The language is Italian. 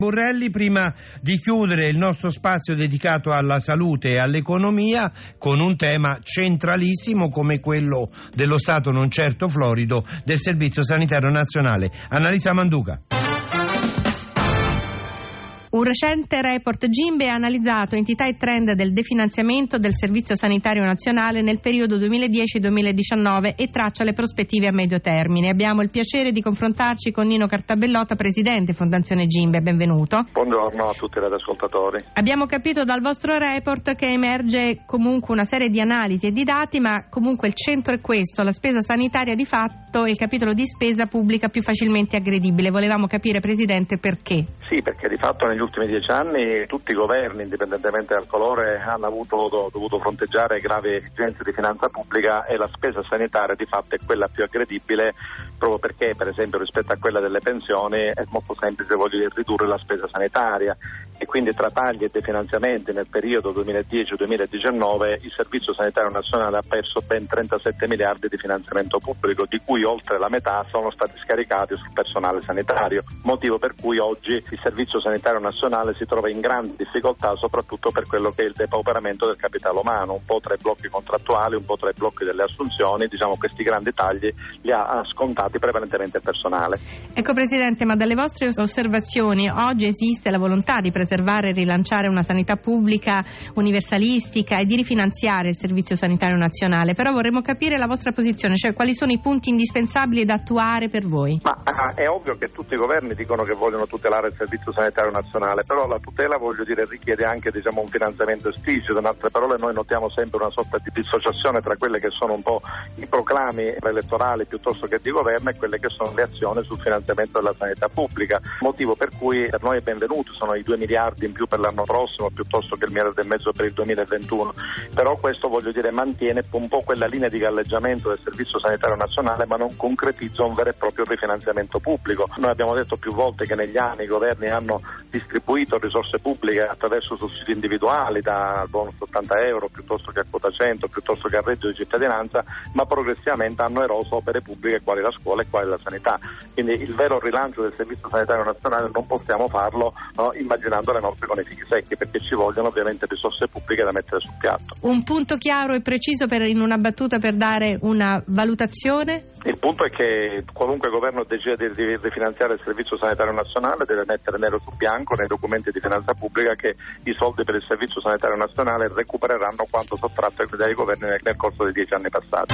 Borrelli, prima di chiudere il nostro spazio dedicato alla salute e all'economia con un tema centralissimo come quello dello Stato non certo florido del Servizio Sanitario Nazionale. Annalisa Manduca. Un recente report GIMBE ha analizzato entità e trend del definanziamento del Servizio Sanitario Nazionale nel periodo 2010-2019 e traccia le prospettive a medio termine. Abbiamo il piacere di confrontarci con Nino Cartabellotta, presidente Fondazione GIMBE. Benvenuto. Buongiorno a tutti i radioascoltatori. Abbiamo capito dal vostro report che emerge comunque una serie di analisi e di dati, ma comunque il centro è questo: la spesa sanitaria di fatto è il capitolo di spesa pubblica più facilmente aggredibile. Volevamo capire, Presidente, perché? Sì, perché di fatto negli ultimi 10 anni tutti i governi, indipendentemente dal colore, hanno dovuto fronteggiare gravi esigenze di finanza pubblica e la spesa sanitaria di fatto è quella più aggredibile, proprio perché, per esempio, rispetto a quella delle pensioni è molto semplice ridurre la spesa sanitaria, e quindi tra tagli e definanziamenti nel periodo 2010-2019 il Servizio Sanitario Nazionale ha perso ben 37 miliardi di finanziamento pubblico, di cui oltre la metà sono stati scaricati sul personale sanitario, motivo per cui oggi il Servizio Sanitario Nazionale si trova in grande difficoltà soprattutto per quello che è il depauperamento del capitale umano, un po' tra i blocchi contrattuali, un po' tra i blocchi delle assunzioni. Diciamo, questi grandi tagli li ha scontati prevalentemente il personale. Ecco, Presidente, ma dalle vostre osservazioni oggi esiste la volontà di preservare e rilanciare una sanità pubblica universalistica e di rifinanziare il Servizio Sanitario Nazionale, però vorremmo capire la vostra posizione, cioè quali sono i punti indispensabili da attuare per voi? Ma è ovvio che tutti i governi dicono che vogliono tutelare il Servizio Sanitario Nazionale, però la tutela, richiede anche un finanziamento esplicito. In altre parole, noi notiamo sempre una sorta di dissociazione tra quelle che sono un po' i proclami elettorali piuttosto che di governo e quelle che sono le azioni sul finanziamento della sanità pubblica, motivo per cui per noi è benvenuto sono i 2 miliardi in più per l'anno prossimo piuttosto che il 1,5 miliardi per il 2021, però questo mantiene un po' quella linea di galleggiamento del Servizio Sanitario Nazionale, ma non concretizza un vero e proprio rifinanziamento pubblico. Noi abbiamo detto più volte che negli anni i governi hanno distribuito risorse pubbliche attraverso sussidi individuali, da bonus 80 euro piuttosto che a quota 100, piuttosto che a reddito di cittadinanza, ma progressivamente hanno eroso opere pubbliche quali la scuola e quali la sanità. Quindi il vero rilancio del Servizio Sanitario Nazionale non possiamo farlo immaginando le nostre con i fichi secchi, perché ci vogliono ovviamente risorse pubbliche da mettere sul piatto. Un punto chiaro e preciso in una battuta per dare una valutazione? Il punto è che qualunque governo decide di rifinanziare il Servizio Sanitario Nazionale deve mettere nero su bianco nei documenti di finanza pubblica che i soldi per il Servizio Sanitario Nazionale recupereranno quanto sottratto dai governi nel corso dei 10 anni passati.